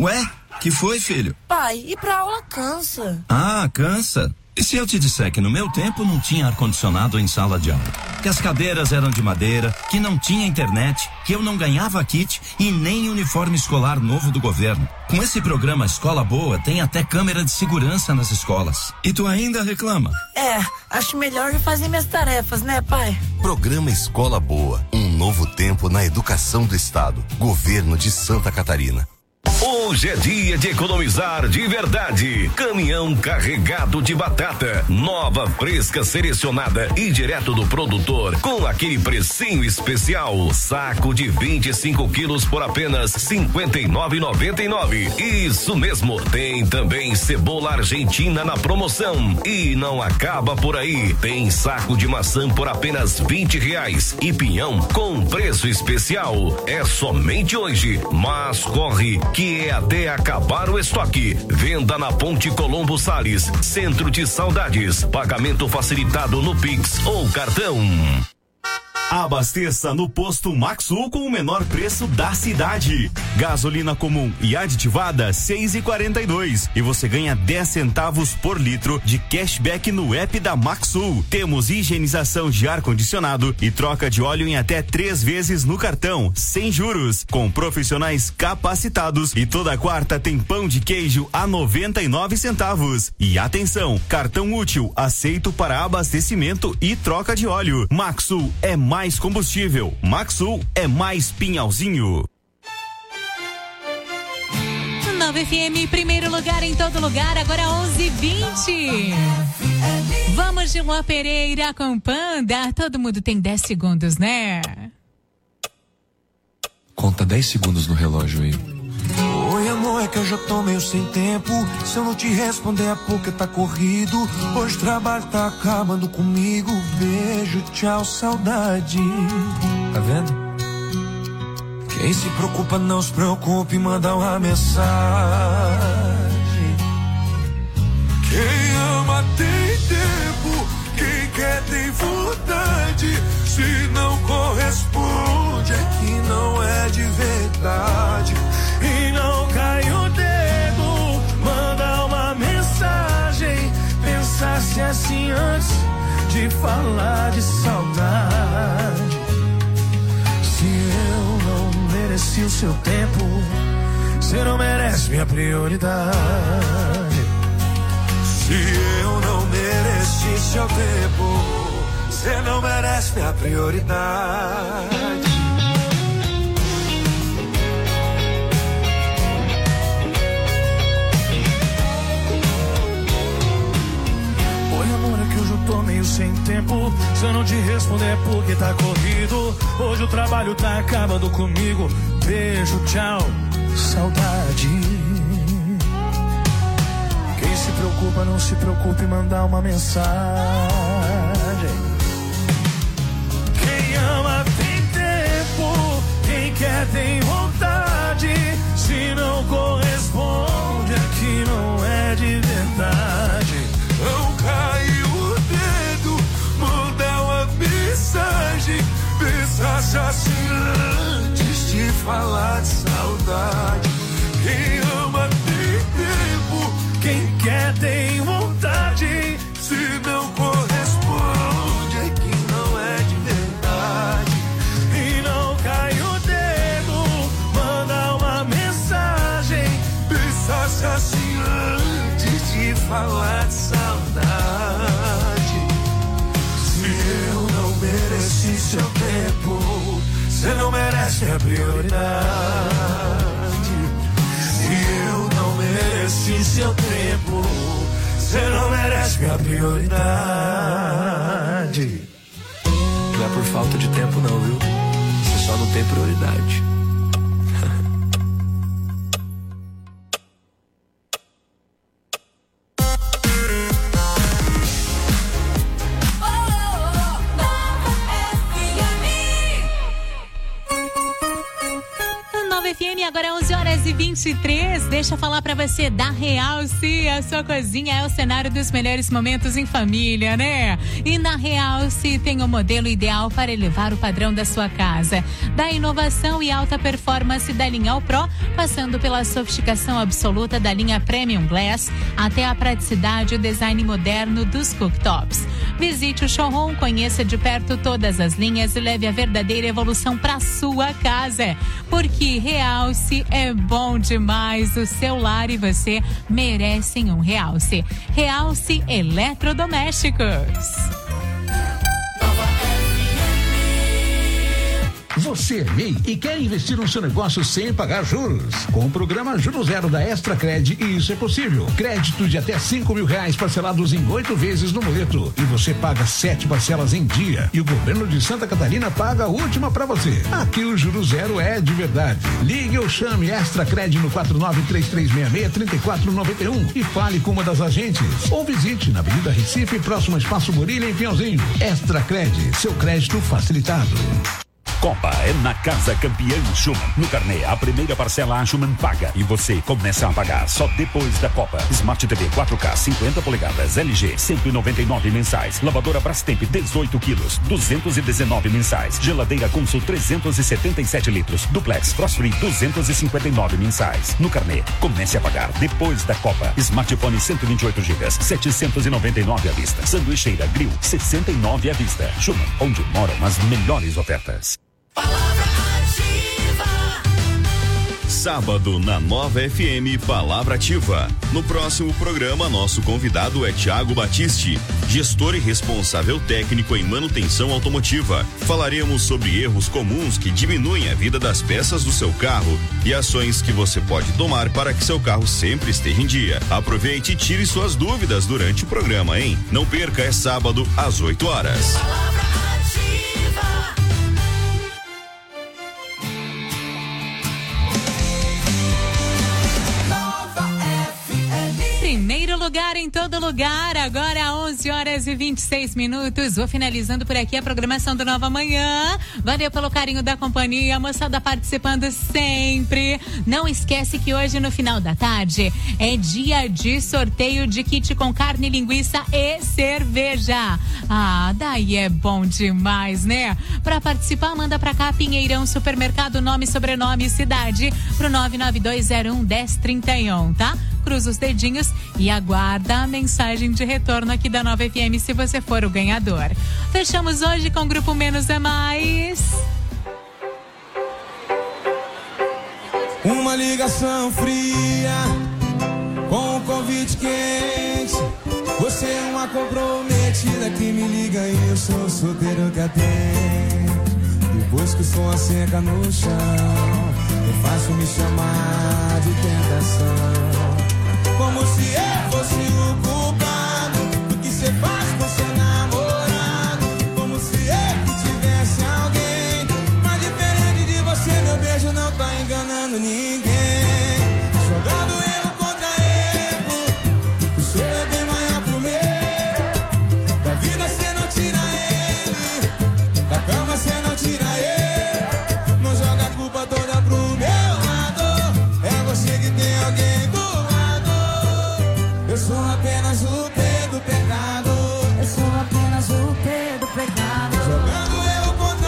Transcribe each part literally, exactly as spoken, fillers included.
Ué, que foi, filho? Pai, ir pra aula cansa. Ah, cansa? E se eu te disser que no meu tempo não tinha ar-condicionado em sala de aula? Que as cadeiras eram de madeira, que não tinha internet, que eu não ganhava kit e nem uniforme escolar novo do governo. Com esse programa Escola Boa, tem até câmera de segurança nas escolas. E tu ainda reclama? É, acho melhor eu fazer minhas tarefas, né, pai? Programa Escola Boa, um novo tempo na educação do estado. Governo de Santa Catarina. Hoje é dia de economizar de verdade. Caminhão carregado de batata, nova, fresca, selecionada e direto do produtor, com aquele precinho especial. Saco de vinte e cinco quilos por apenas cinquenta e nove reais e noventa e nove centavos. Isso mesmo, tem também cebola argentina na promoção. E não acaba por aí, tem saco de maçã por apenas vinte reais e pinhão com preço especial. É somente hoje, mas corre que é até acabar o estoque. Venda na Ponte Colombo Salles, Centro de Saudades. Pagamento facilitado no Pix ou cartão. Abasteça no posto Maxul com o menor preço da cidade. Gasolina comum e aditivada seis e quarenta e dois e você ganha dez centavos por litro de cashback no app da Maxul. Temos higienização de ar condicionado e troca de óleo em até três vezes no cartão, sem juros, com profissionais capacitados. E toda quarta tem pão de queijo a noventa e nove centavos. E atenção, cartão útil aceito para abastecimento e troca de óleo. Maxul é mais mais combustível. Maxul é mais pinhalzinho. nove F M, primeiro lugar em todo lugar, agora onze e vinte. Vamos de Luan Pereira com Panda. Todo mundo tem dez segundos, né? Conta dez segundos no relógio aí. Oi, amor, é que eu já tô meio sem tempo. Se eu não te responder é porque tá corrido. Hoje o trabalho tá acabando comigo. Beijo, tchau, saudade. Tá vendo? Quem se preocupa não se preocupe, manda uma mensagem. Quem ama tem tempo, quem quer tem vontade. Se não corresponde é que não é de verdade. E não cai o dedo, manda uma mensagem. Pensasse assim antes de falar de saudade. Se eu não mereci o seu tempo, você não merece minha prioridade. Se eu não mereci seu tempo, você não merece minha prioridade. Tô meio sem tempo, se eu não te responder é porque tá corrido. Hoje o trabalho tá acabando comigo. Beijo, tchau, saudade. Quem se preocupa não se preocupe, mandar uma mensagem. Quem ama tem tempo, quem quer tem vontade. Se não corresponde é que não é de verdade. Não caiu mensagem, pensasse assim antes de falar de saudade. Quem ama tem tempo, quem quer tem vontade. Se não corresponde é que não é de verdade. E não cai o dedo, manda uma mensagem. Pensasse assim antes de falar de saudade. Mereci seu tempo, você não merece a prioridade. Se eu não mereci seu tempo, você não merece minha prioridade. Não é por falta de tempo não, viu? Você só não tem prioridade. Agora onze horas e vinte e três, deixa eu falar pra você da Realce. A sua cozinha é o cenário dos melhores momentos em família, né? E na Realce tem o modelo ideal para elevar o padrão da sua casa. Da inovação e alta performance da linha All Pro, passando pela sofisticação absoluta da linha Premium Glass, até a praticidade e o design moderno dos cooktops. Visite o showroom, conheça de perto todas as linhas e leve a verdadeira evolução para sua casa. Porque Realce é bom demais. O seu lar e você merecem um Realce. Realce Eletrodomésticos. Você é M E I e quer investir no seu negócio sem pagar juros? Com o programa Juro Zero da Extracred, isso é possível. Crédito de até cinco mil reais parcelados em oito vezes no boleto. E você paga sete parcelas em dia. E o governo de Santa Catarina paga a última para você. Aqui o Juro Zero é de verdade. Ligue ou chame Extracred no quatro nove três três seis seis, três quatro nove um e fale com uma das agentes. Ou visite na Avenida Recife, próximo ao Espaço Morilha, em Pinhalzinho. Extracred, seu crédito facilitado. Copa é na Casa Campeã Schumann. No carnê, a primeira parcela a Schumann paga e você começa a pagar só depois da Copa. Smart T V quatro K cinquenta polegadas L G cento e noventa e nove mensais. Lavadora Brastemp dezoito quilos duzentos e dezenove mensais. Geladeira Consul trezentos e setenta e sete litros. Duplex Frost Free duzentos e cinquenta e nove mensais. No carnê, comece a pagar depois da Copa. Smartphone cento e vinte e oito gigas setecentos e noventa e nove à vista. Sanduicheira Grill sessenta e nove à vista. Schumann, onde moram as melhores ofertas. Palavra Ativa. Sábado na Nova F M, Palavra Ativa. No próximo programa, nosso convidado é Thiago Batiste, gestor e responsável técnico em manutenção automotiva. Falaremos sobre erros comuns que diminuem a vida das peças do seu carro e ações que você pode tomar para que seu carro sempre esteja em dia. Aproveite e tire suas dúvidas durante o programa, hein? Não perca, é sábado às oito horas. Palavra Ativa. Primeiro lugar em todo lugar, agora onze horas e vinte e seis minutos. Vou finalizando por aqui a programação do Nova Manhã. Valeu pelo carinho da companhia, a moçada participando sempre. Não esquece que hoje no final da tarde é dia de sorteio de kit com carne, linguiça e cerveja. Ah, daí é bom demais, né? Pra participar, manda pra cá Pinheirão Supermercado, nome, sobrenome e cidade pro nove nove dois zero um, um zero três um, tá? Cruza os dedinhos e aguarda a mensagem de retorno aqui da Nova F M se você for o ganhador. Fechamos hoje com o Grupo Menos é Mais. Uma ligação fria com um convite quente. Você é uma comprometida que me liga e eu sou solteiro que atende. Depois que o som seca no chão, é fácil me chamar de tentação. Como se eu fosse o culpado do que cê faz com seu namorado. Como se eu que tivesse alguém. Mas diferente de você, meu beijo não tá enganando ninguém. Jogando erro contra erro, o seu é bem maior que o meu. Da vida cê não tira ele, da cama cê não tira ele. Não joga a culpa toda pro meu lado. É você que tem alguém do Eu sou apenas o P do pecado. Eu sou apenas o P do pecado. Jogando erro contra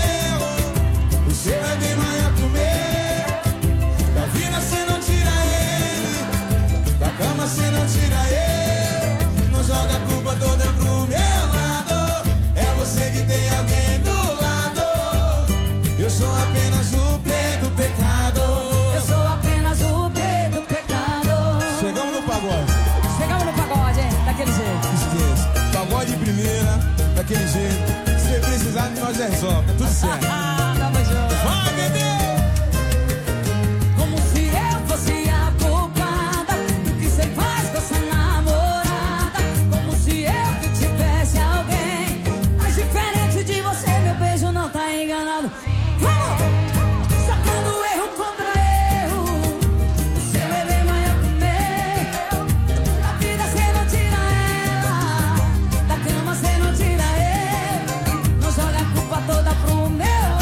erro, o seu é bem maior que o meu. Da vida cê não tira ele, da cama cê não tira ele. Não joga a culpa toda pro meu lado. É você que tem alguém do lado. Eu sou apenas o P do pecado. Eu sou apenas o P do pecado. Chegamos no pagode. Chegamos no pagode, hein? Daquele jeito. Esqueça. Pagode primeira, daquele jeito. Se precisar de nós, resolve. Tá tudo certo. Tamo junto. Vai, bebê! Como se eu fosse a culpada do que você faz com essa namorada. Como se eu que tivesse alguém. Mas diferente de você, meu beijo não tá enganado. Vamos! Sacando erro contra erro. O seu é bem maior que o meu. Da vida cê não tira ela, da cama cê não tira ele. Não joga a culpa toda pro meu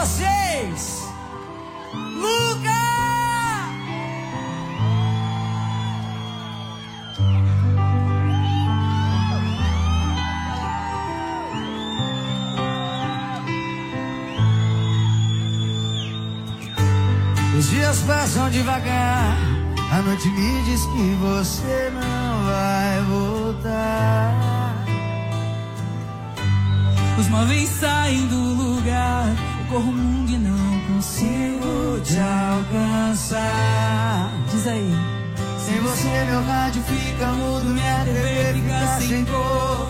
vocês, Luca! Os dias passam devagar, a noite me diz que você não vai voltar. Os móveis saem do lugar, eu corro o mundo e não consigo te alcançar. Diz aí. Sem você meu rádio fica mudo, minha T V fica sem cor.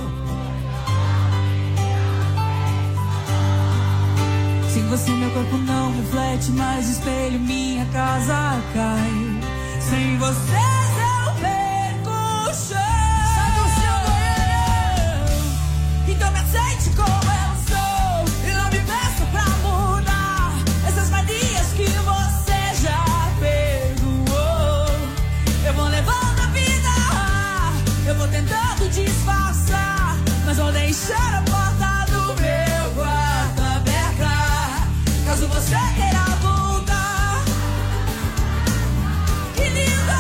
Sem você meu corpo não reflete mais espelho, minha casa cai. Sem vocês eu perco o chão. Sai do seu banheiro, então me aceite como eu sou. E não me peça pra mudar essas manias que você já perdoou. Eu vou levando a vida, eu vou tentando disfarçar, mas vou deixar a porta do meu quarto aberta, caso você queira voltar. Que lindo!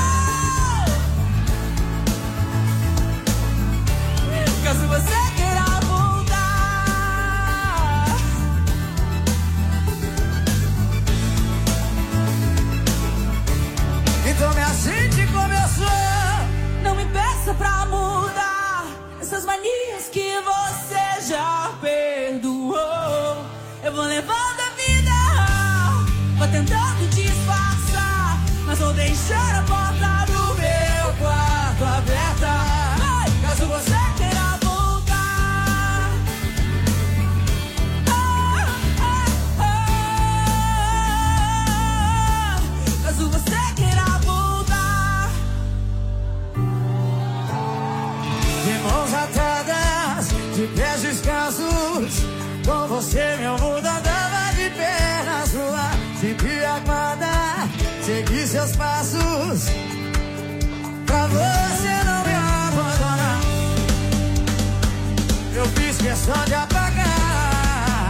Caso você queira voltar. Então me aceite como eu sou. Não me peça pra mudar essas manias que você já perdoou. Eu vou levando a vida, vou tentando disfarçar, mas vou deixar a porta do meu quarto aberta, caso você queira voltar. Ah, ah, ah, caso você queira voltar. De mãos atadas, de pés descalços, com você meu mundo andava de pernas no ar. Sempre aguarda, segui seus passos, pra você não me abandonar. Eu fiz questão de apagar,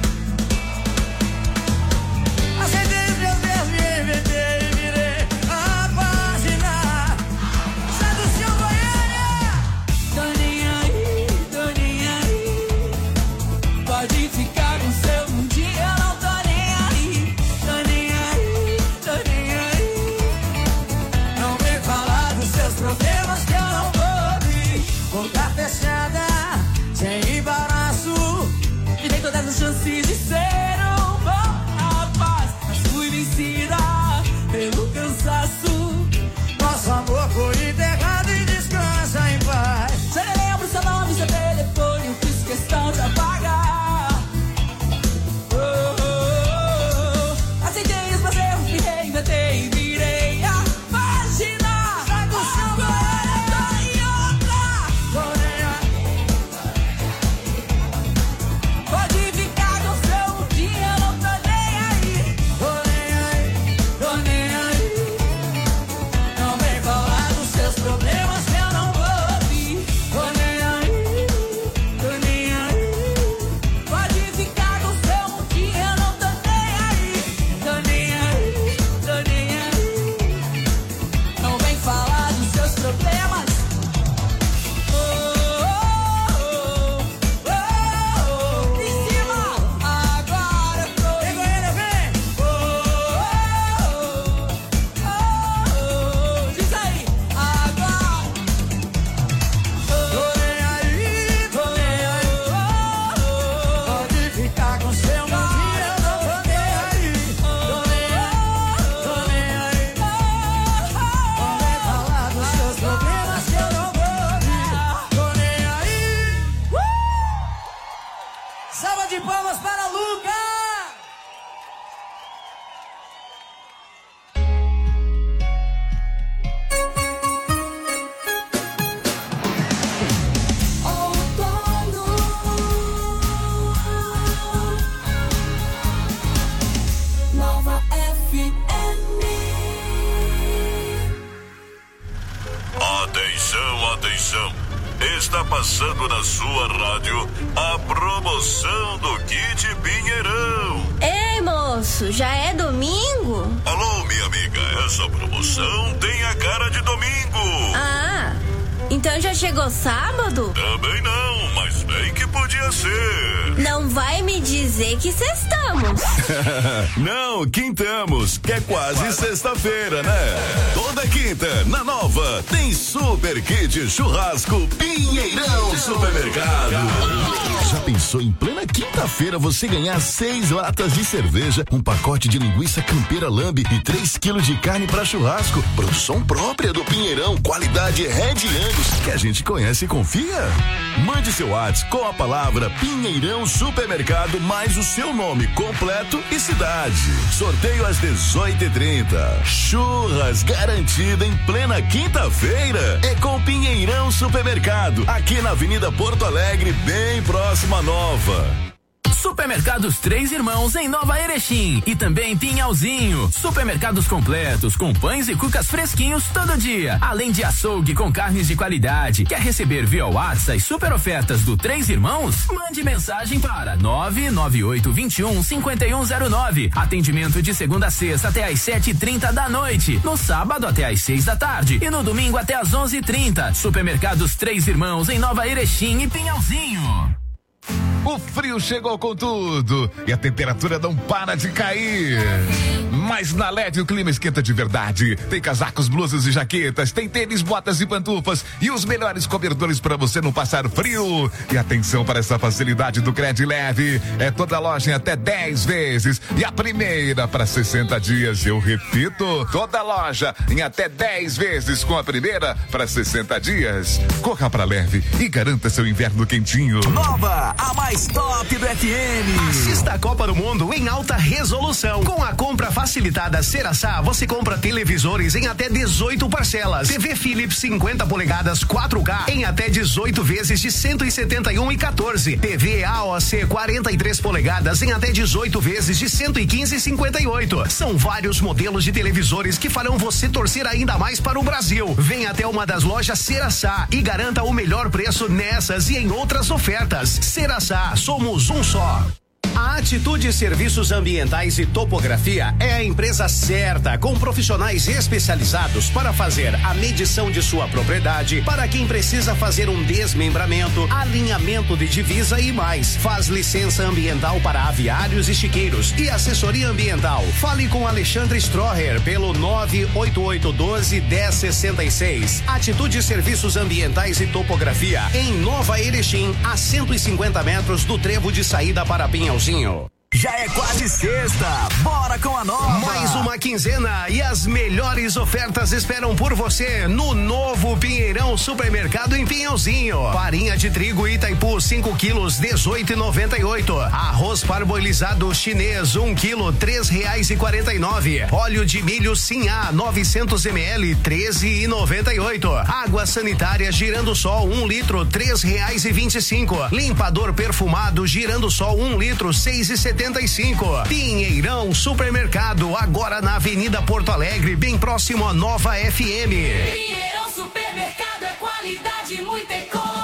aceitei os meus erros, me inventei e virei a página. Sai do seu banheiro, tô nem aí, tô nem aí. Pode ficar com seu um dia, eu não tô nem aí. Tô nem aí, tô nem aí. Não vem falar dos seus problemas que eu não vou ouvir. Boca fechada, sem embaraço, me dei todas as chances de ser um bom rapaz, mas fui vencida pelo cansaço. Nosso amor foi enterrado e descansa em paz. Se eu nem lembro seu nome, seu telefone, eu fiz questão de apagar. Oh, oh, oh. Aceitei os meus erros, me reinventei e virei a página. Sai do seu banheiro, tô em outra. Tô nem aí. Pode ficar com seu um dia, eu não tô nem aí. Tô nem aí, tô nem aí. Não vem falar dos seus problemas que eu não vou ouvir. Tô nem aí, tô nem aí. Pode ficar com seu um dia, eu não tô nem aí. Tô nem aí, tô nem aí. Não vem falar dos seus problemas. Oh, oh, oh, oh, oh. Em cima, agora eu tô. Vem, Goiânia, vem. Oh, oh, oh, oh. Diz aí, agora. Tô nem aí, tô nem aí. Pode ficar com seu um dia, eu não tô nem aí. Tô nem aí, tô nem aí. Não vem falar dos seus problemas que eu não vou ouvir. Tô nem aí. Salva de palmas para Luca! Nova F M. Atenção, atenção! Está passando na sua rádio a promoção do Kit Pinheirão. Ei, moço, já é domingo? Alô, minha amiga, essa promoção tem a cara de domingo. Ah, então já chegou sábado? Também não, mas bem que podia ser. Não vai me dizer que sextamos. Não, quintamos, que é quase sexta-feira, né? Toda quinta, na Nova, tem Super Kit Churrasco Pinheirão Supermercado. Já pensou em plena quinta-feira você ganhar seis latas de cerveja, um pacote de linguiça campeira lambe e três quilos de carne para churrasco? Produção própria do Pinheirão, qualidade Red Angus, que a gente conhece e confia? Mande seu WhatsApp com a palavra Pinheirão Supermercado mais o seu nome completo e cidade. Sorteio às dezoito e trinta. Churras garantida em plena quinta-feira. É com Pinheirão Supermercado, aqui na Avenida Porto Alegre, bem próximo à Nova. Supermercados Três Irmãos em Nova Erechim e também Pinhalzinho. Supermercados completos com pães e cucas fresquinhos todo dia, além de açougue com carnes de qualidade. Quer receber via WhatsApp as super ofertas do Três Irmãos? Mande mensagem para nove nove oito dois um cinco um zero nove. Atendimento de segunda a sexta até às sete e trinta da noite, no sábado até às seis da tarde e no domingo até às onze e trinta. Supermercados Três Irmãos em Nova Erechim e Pinhalzinho. O frio chegou com tudo e a temperatura não para de cair. Mas na L E D o clima esquenta de verdade. Tem casacos, blusas e jaquetas, tem tênis, botas e pantufas e os melhores cobertores para você não passar frio. E atenção para essa facilidade do Cred Leve. É toda loja em até dez vezes e a primeira para sessenta dias. Eu repito, toda loja em até dez vezes com a primeira para sessenta dias. Corra para Leve e garanta seu inverno quentinho. Nova, a mais top do F M. Assista a Copa do Mundo em alta resolução. Com a compra facilitada Ceraçá, você compra televisores em até dezoito parcelas. T V Philips cinquenta polegadas quatro K em até dezoito vezes de cento e setenta e um e quatorze. T V A O C quarenta e três polegadas em até dezoito vezes de cento e quinze e cinquenta e oito. São vários modelos de televisores que farão você torcer ainda mais para o Brasil. Venha até uma das lojas Ceraçá e garanta o melhor preço nessas e em outras ofertas. Ceraçá, somos um só. A Atitude Serviços Ambientais e Topografia é a empresa certa, com profissionais especializados para fazer a medição de sua propriedade, para quem precisa fazer um desmembramento, alinhamento de divisa e mais. Faz licença ambiental para aviários e chiqueiros e assessoria ambiental. Fale com Alexandre Stroher pelo nove oito oito um dois um zero seis seis. Atitude Serviços Ambientais e Topografia em Nova Erechim, a cento e cinquenta metros do trevo de saída para Pinhalzinho. Já é quase sexta, bora com a Nova. Mais uma quinzena e as melhores ofertas esperam por você no novo Pinheirão Supermercado em Pinhalzinho. Farinha de trigo Itaipu cinco quilos dezoito e noventa e oito. Arroz parboilizado chinês um quilo três reais e quarenta e nove. Óleo de milho Sinhá novecentos mililitros treze e noventa e oito. Água sanitária Girando Sol um litro três reais e vinte e cinco. Limpador perfumado Girando Sol um litro seis e setenta e cinco. Pinheirão Supermercado, agora na Avenida Porto Alegre, bem próximo à Nova F M. Pinheirão Supermercado é qualidade e muita economia.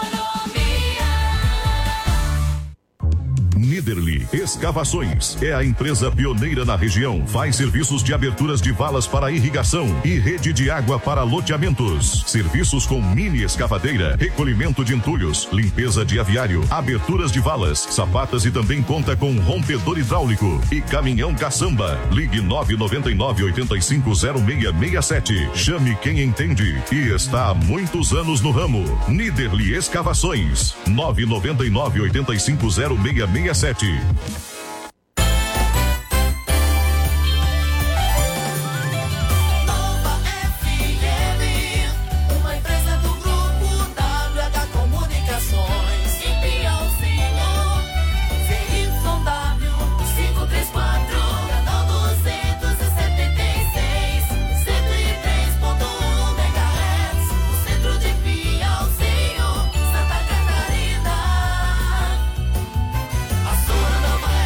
Niederli Escavações é a empresa pioneira na região. Faz serviços de aberturas de valas para irrigação e rede de água para loteamentos. Serviços com mini escavadeira, recolhimento de entulhos, limpeza de aviário, aberturas de valas, sapatas e também conta com rompedor hidráulico e caminhão caçamba. Ligue nove nove nove oito cinco zero seis seis sete. Chame quem entende e está há muitos anos no ramo. Niederli Escavações nove nove nove oito cinco zero seis seis sete. Sua nova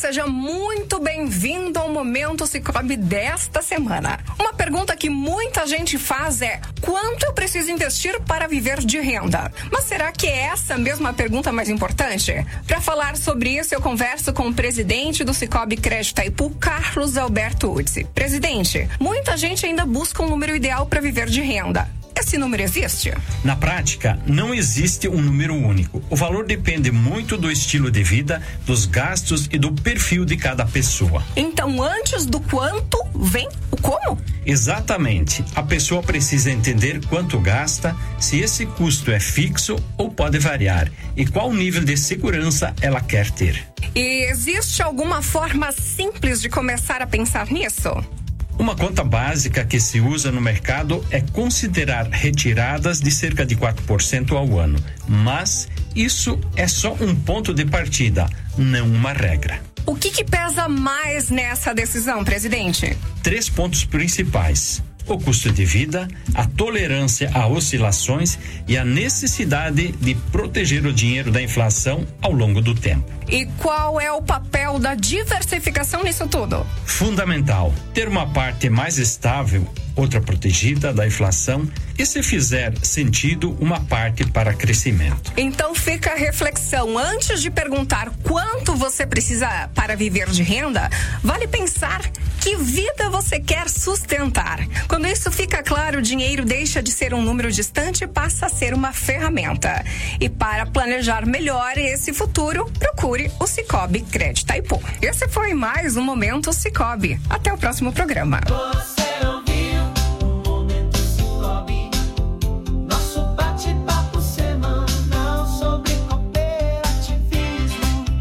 seja muito bem-vindo ao Momento Sicoob desta semana. Uma pergunta que muita gente faz é: quanto eu preciso investir para viver de renda? Mas será que é essa mesmo a pergunta mais importante? Para falar sobre isso, eu converso com o presidente do Sicoob Crédito Itaipu, Carlos Alberto Utsi. Presidente, muita gente ainda busca um número ideal para viver de renda. Esse número existe? Na prática, não existe um número único. O valor depende muito do estilo de vida, dos gastos e do perfil de cada pessoa. Então, antes do quanto, vem o como? Exatamente. A pessoa precisa entender quanto gasta, se esse custo é fixo ou pode variar e qual nível de segurança ela quer ter. E existe alguma forma simples de começar a pensar nisso? Uma conta básica que se usa no mercado é considerar retiradas de cerca de quatro por cento ao ano, mas isso é só um ponto de partida, não uma regra. O que que pesa mais nessa decisão, presidente? Três pontos principais: o custo de vida, a tolerância a oscilações e a necessidade de proteger o dinheiro da inflação ao longo do tempo. E qual é o papel da diversificação nisso tudo? Fundamental. Ter uma parte mais estável, outra protegida da inflação e, se fizer sentido, uma parte para crescimento. Então fica a reflexão. Antes de perguntar quanto você precisa para viver de renda, vale pensar que vida você quer sustentar. Quando isso fica claro, o dinheiro deixa de ser um número distante e passa a ser uma ferramenta. E para planejar melhor esse futuro, procure o Sicoob Crédito Itaipu. Esse foi mais um Momento Sicoob. Até o próximo programa. Você ouviu o Momento Sicoob, nosso bate-papo semanal sobre cooperativismo.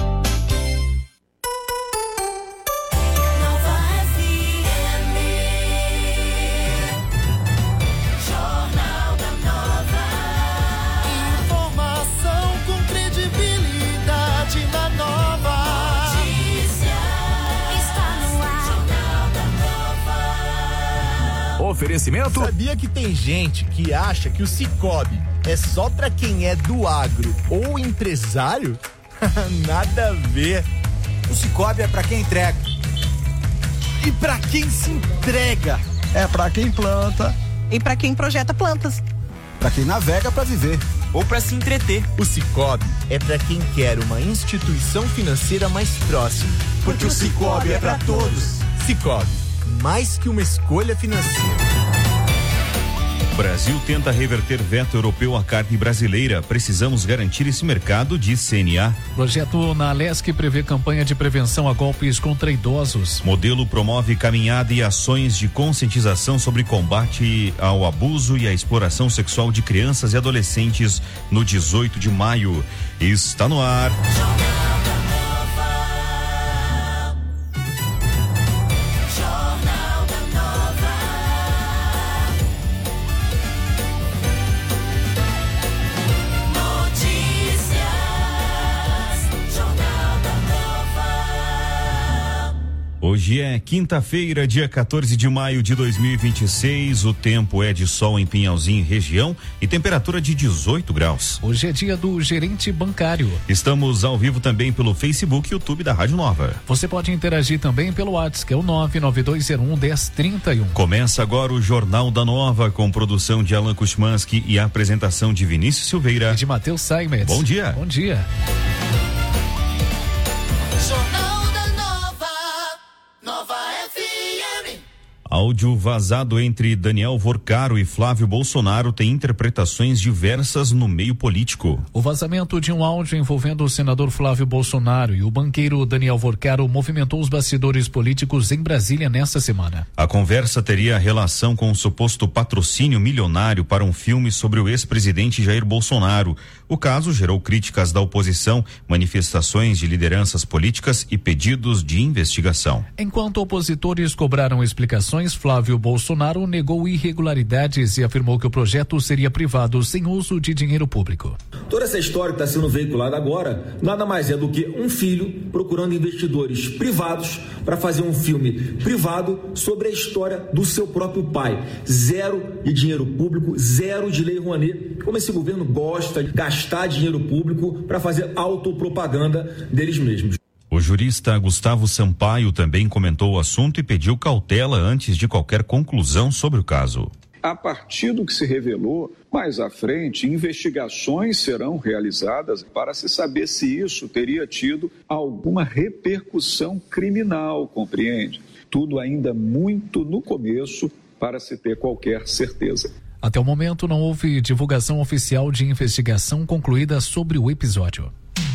Nova F M, Jornal da Nova. Informação com credibilidade na Nova. Notícia está no ar. Jornal da Nova. Oferecimento? Sabia que tem gente que acha que o Sicoob é só pra quem é do agro ou empresário? Nada a ver. O Sicoob é pra quem entrega. E pra quem se entrega? É pra quem planta. E pra quem projeta plantas. Pra quem navega pra viver. Ou pra se entreter. O Sicoob é pra quem quer uma instituição financeira mais próxima. Porque o Sicoob é pra todos. Sicoob, mais que uma escolha financeira. Brasil tenta reverter veto europeu à carne brasileira. Precisamos garantir esse mercado, diz C N A. Projeto na Alesc prevê campanha de prevenção a golpes contra idosos. Modelo promove caminhada e ações de conscientização sobre combate ao abuso e à exploração sexual de crianças e adolescentes no dezoito de maio. Está no ar. Hoje é quinta-feira, dia quatorze de maio de dois mil e vinte e seis. O tempo é de sol em Pinhalzinho e região e temperatura de dezoito graus. Hoje é dia do gerente bancário. Estamos ao vivo também pelo Facebook e YouTube da Rádio Nova. Você pode interagir também pelo WhatsApp, que é o nove nove dois zero um, um zero três um. Começa agora o Jornal da Nova, com produção de Alan Kuchmanski e apresentação de Vinícius Silveira e de Matheus Saimet. Bom dia. Bom dia. Jornal da Nova, Nova F M. Áudio vazado entre Daniel Vorcaro e Flávio Bolsonaro tem interpretações diversas no meio político. O vazamento de um áudio envolvendo o senador Flávio Bolsonaro e o banqueiro Daniel Vorcaro movimentou os bastidores políticos em Brasília nesta semana. A conversa teria relação com um suposto patrocínio milionário para um filme sobre o ex-presidente Jair Bolsonaro. O caso gerou críticas da oposição, manifestações de lideranças políticas e pedidos de investigação. Enquanto opositores cobraram explicações, Flávio Bolsonaro negou irregularidades e afirmou que o projeto seria privado sem uso de dinheiro público. Toda essa história que está sendo veiculada agora nada mais é do que um filho procurando investidores privados para fazer um filme privado sobre a história do seu próprio pai. Zero de dinheiro público, zero de lei Rouanet. Como esse governo gosta de gastar dinheiro público para fazer autopropaganda deles mesmos. O jurista Gustavo Sampaio também comentou o assunto e pediu cautela antes de qualquer conclusão sobre o caso. A partir do que se revelou, mais à frente, investigações serão realizadas para se saber se isso teria tido alguma repercussão criminal, compreende? Tudo ainda muito no começo para se ter qualquer certeza. Até o momento não houve divulgação oficial de investigação concluída sobre o episódio.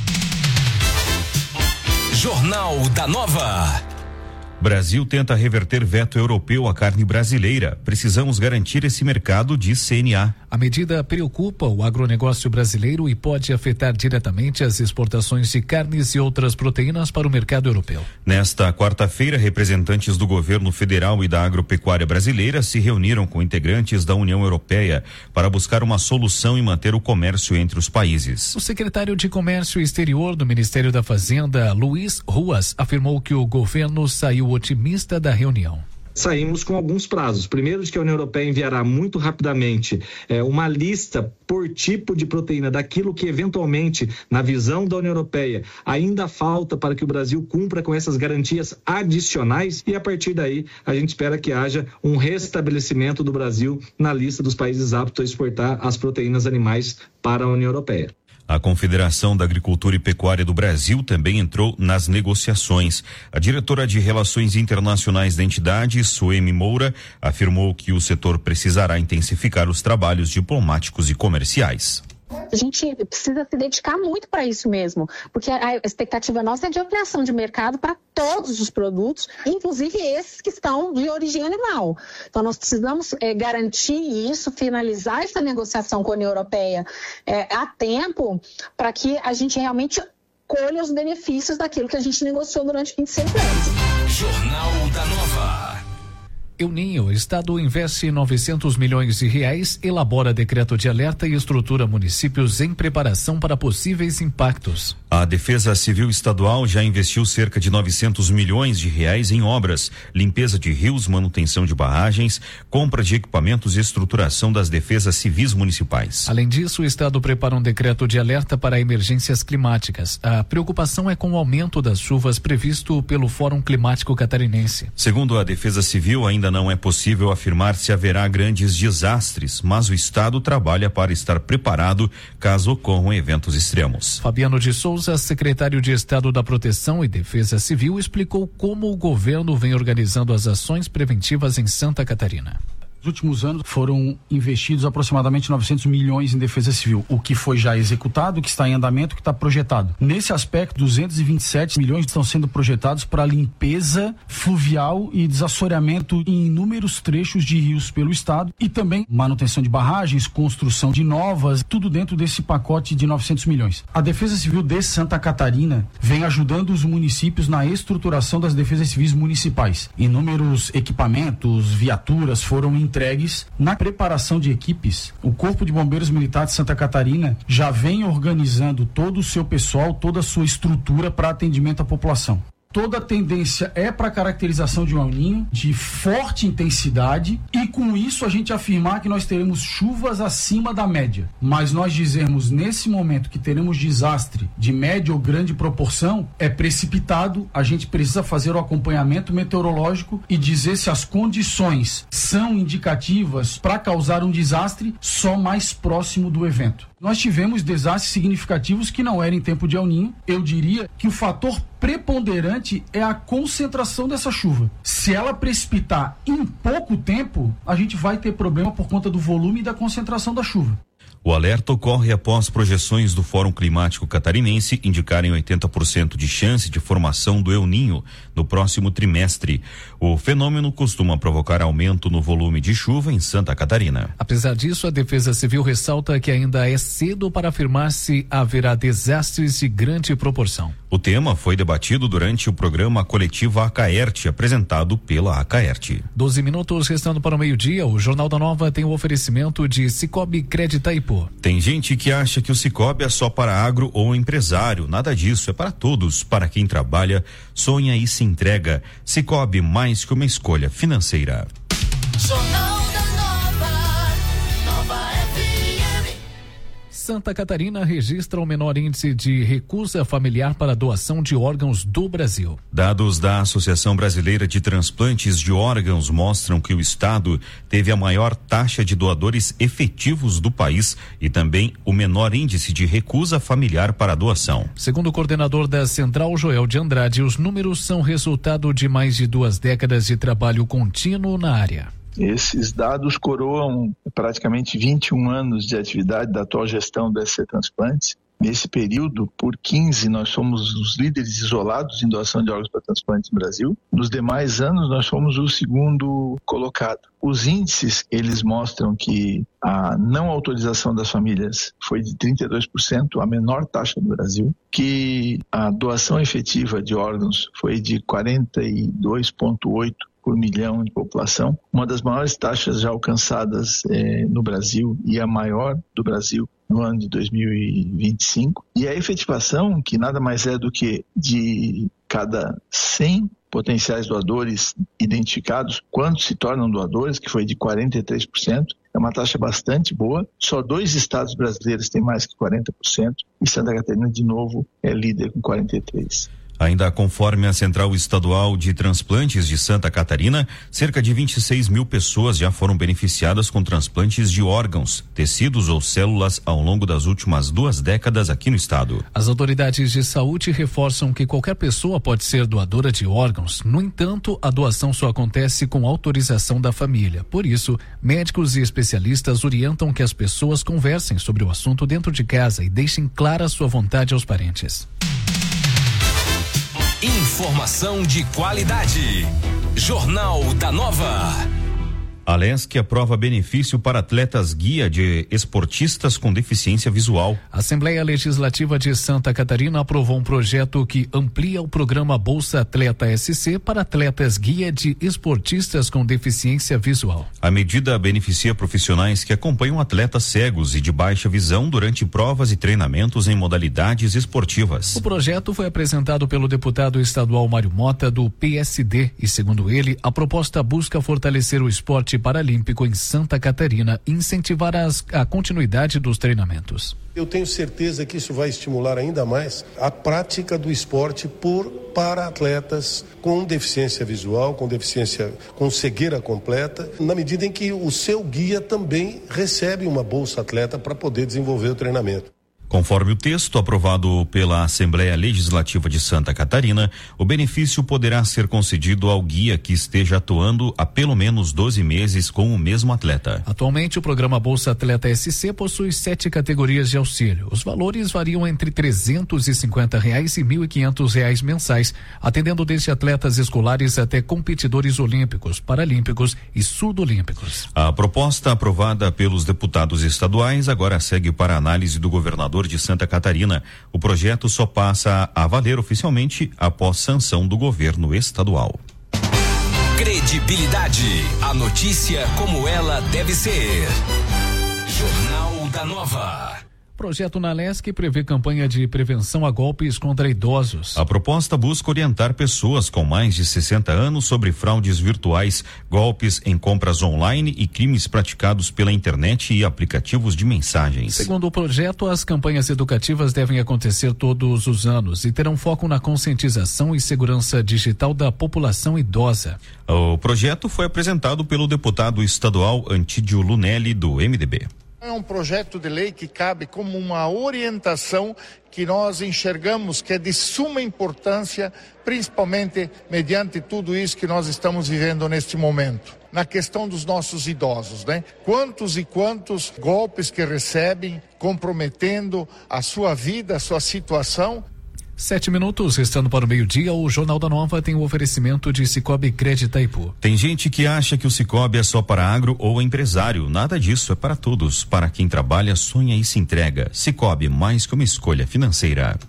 Jornal da Nova. Brasil tenta reverter veto europeu à carne brasileira. Precisamos garantir esse mercado, diz C N A. A medida preocupa o agronegócio brasileiro e pode afetar diretamente as exportações de carnes e outras proteínas para o mercado europeu. Nesta quarta-feira, representantes do governo federal e da agropecuária brasileira se reuniram com integrantes da União Europeia para buscar uma solução e manter o comércio entre os países. O secretário de Comércio Exterior do Ministério da Fazenda, Luiz Ruas, afirmou que o governo saiu otimista da reunião. Saímos com alguns prazos. Primeiro, de que a União Europeia enviará muito rapidamente é, uma lista por tipo de proteína daquilo que eventualmente, na visão da União Europeia, ainda falta para que o Brasil cumpra com essas garantias adicionais, e a partir daí a gente espera que haja um restabelecimento do Brasil na lista dos países aptos a exportar as proteínas animais para a União Europeia. A Confederação da Agricultura e Pecuária do Brasil também entrou nas negociações. A diretora de Relações Internacionais da entidade, Suemi Moura, afirmou que o setor precisará intensificar os trabalhos diplomáticos e comerciais. A gente precisa se dedicar muito para isso mesmo, porque a expectativa nossa é de ampliação de mercado para todos os produtos, inclusive esses que estão de origem animal. Então nós precisamos é, garantir isso, finalizar essa negociação com a União Europeia é, a tempo, para que a gente realmente colha os benefícios daquilo que a gente negociou durante vinte e cinco anos. Jornal da Nova. El Ninho, o Estado investe novecentos milhões de reais, elabora decreto de alerta e estrutura municípios em preparação para possíveis impactos. A Defesa Civil Estadual já investiu cerca de novecentos milhões de reais em obras, limpeza de rios, manutenção de barragens, compra de equipamentos e estruturação das defesas civis municipais. Além disso, o Estado prepara um decreto de alerta para emergências climáticas. A preocupação é com o aumento das chuvas previsto pelo Fórum Climático Catarinense. Segundo a Defesa Civil, ainda não é possível afirmar se haverá grandes desastres, mas o Estado trabalha para estar preparado caso ocorram eventos extremos. Fabiano de Souza, secretário de Estado da Proteção e Defesa Civil, explicou como o governo vem organizando as ações preventivas em Santa Catarina. Nos últimos anos foram investidos aproximadamente novecentos milhões em defesa civil, o que foi já executado, o que está em andamento, o que está projetado. Nesse aspecto, duzentos e vinte e sete milhões estão sendo projetados para limpeza fluvial e desassoreamento em inúmeros trechos de rios pelo estado, e também manutenção de barragens, construção de novas, tudo dentro desse pacote de novecentos milhões. A Defesa Civil de Santa Catarina vem ajudando os municípios na estruturação das defesas civis municipais. Inúmeros equipamentos, viaturas foram entregues na preparação de equipes. O Corpo de Bombeiros Militar de Santa Catarina já vem organizando todo o seu pessoal, toda a sua estrutura para atendimento à população. Toda a tendência é para a caracterização de um El Ninho de forte intensidade, e com isso a gente afirmar que nós teremos chuvas acima da média. Mas nós dizermos nesse momento que teremos desastre de média ou grande proporção é precipitado. A gente precisa fazer o acompanhamento meteorológico e dizer se as condições são indicativas para causar um desastre só mais próximo do evento. Nós tivemos desastres significativos que não eram em tempo de El Ninho. Eu diria que o fator preponderante é a concentração dessa chuva. Se ela precipitar em pouco tempo, a gente vai ter problema por conta do volume e da concentração da chuva. O alerta ocorre após projeções do Fórum Climático Catarinense indicarem oitenta por cento de chance de formação do El Ninho no próximo trimestre. O fenômeno costuma provocar aumento no volume de chuva em Santa Catarina. Apesar disso, a Defesa Civil ressalta que ainda é cedo para afirmar se haverá desastres de grande proporção. O tema foi debatido durante o programa coletivo Acaerte, apresentado pela Acaerte. doze minutos restando para o meio-dia, o Jornal da Nova tem o oferecimento de Cicobi Crédito Itaipu. Tem gente que acha que o Cicobi é só para agro ou empresário. Nada disso, é para todos, para quem trabalha, sonha e se entrega. Cicobi, mais que uma escolha financeira. Jornal da Nova, Nova F M. Santa Catarina registra o menor índice de recusa familiar para doação de órgãos do Brasil. Dados da Associação Brasileira de Transplantes de Órgãos mostram que o estado teve a maior taxa de doadores efetivos do país e também o menor índice de recusa familiar para doação. Segundo o coordenador da Central, Joel de Andrade, os números são resultado de mais de duas décadas de trabalho contínuo na área. Esses dados coroam praticamente vinte e um anos de atividade da atual gestão da S C Transplantes. Nesse período, por quinze, nós somos os líderes isolados em doação de órgãos para transplantes no Brasil. Nos demais anos, nós fomos o segundo colocado. Os índices, eles mostram que a não autorização das famílias foi de trinta e dois por cento, a menor taxa do Brasil, que a doação efetiva de órgãos foi de quarenta e dois vírgula oito por cento por milhão de população, uma das maiores taxas já alcançadas eh, no Brasil e a maior do Brasil no ano de dois mil e vinte e cinco. E a efetivação, que nada mais é do que de cada cem potenciais doadores identificados, quantos se tornam doadores, que foi de quarenta e três por cento, é uma taxa bastante boa. Só dois estados brasileiros têm mais que quarenta por cento e Santa Catarina, de novo, é líder com quarenta e três por cento. Ainda conforme a Central Estadual de Transplantes de Santa Catarina, cerca de vinte e seis mil pessoas já foram beneficiadas com transplantes de órgãos, tecidos ou células ao longo das últimas duas décadas aqui no estado. As autoridades de saúde reforçam que qualquer pessoa pode ser doadora de órgãos. No entanto, a doação só acontece com autorização da família. Por isso, médicos e especialistas orientam que as pessoas conversem sobre o assunto dentro de casa e deixem clara sua vontade aos parentes. Informação de qualidade. Jornal da Nova. A Lesc aprova benefício para atletas guia de esportistas com deficiência visual. A Assembleia Legislativa de Santa Catarina aprovou um projeto que amplia o programa Bolsa Atleta S C para atletas guia de esportistas com deficiência visual. A medida beneficia profissionais que acompanham atletas cegos e de baixa visão durante provas e treinamentos em modalidades esportivas. O projeto foi apresentado pelo deputado estadual Mário Mota, do P S D, e segundo ele, a proposta busca fortalecer o esporte paralímpico em Santa Catarina e incentivar as, a continuidade dos treinamentos. Eu tenho certeza que isso vai estimular ainda mais a prática do esporte por para atletas com deficiência visual, com deficiência, com cegueira completa, na medida em que o seu guia também recebe uma bolsa atleta para poder desenvolver o treinamento. Conforme o texto aprovado pela Assembleia Legislativa de Santa Catarina, o benefício poderá ser concedido ao guia que esteja atuando há pelo menos doze meses com o mesmo atleta. Atualmente, o programa Bolsa Atleta S C possui sete categorias de auxílio. Os valores variam entre trezentos e cinquenta reais e mil e quinhentos reais mensais, atendendo desde atletas escolares até competidores olímpicos, paralímpicos e surdo-olímpicos. A proposta aprovada pelos deputados estaduais agora segue para análise do governador de Santa Catarina. O projeto só passa a valer oficialmente após sanção do governo estadual. Credibilidade. A notícia como ela deve ser. Jornal da Nova. Projeto na Lesc prevê campanha de prevenção a golpes contra idosos. A proposta busca orientar pessoas com mais de sessenta anos sobre fraudes virtuais, golpes em compras online e crimes praticados pela internet e aplicativos de mensagens. Segundo o projeto, as campanhas educativas devem acontecer todos os anos e terão foco na conscientização e segurança digital da população idosa. O projeto foi apresentado pelo deputado estadual Antídio Lunelli, do M D B. É um projeto de lei que cabe como uma orientação que nós enxergamos que é de suma importância, principalmente mediante tudo isso que nós estamos vivendo neste momento. Na questão dos nossos idosos, né? Quantos e quantos golpes que recebem, comprometendo a sua vida, a sua situação. Sete minutos, restando para o meio-dia, o Jornal da Nova tem o oferecimento de Cicobi Crédito Itaipu. Tem gente que acha que o Cicobi é só para agro ou empresário. Nada disso, é para todos. Para quem trabalha, sonha e se entrega. Cicobi, mais que uma escolha financeira.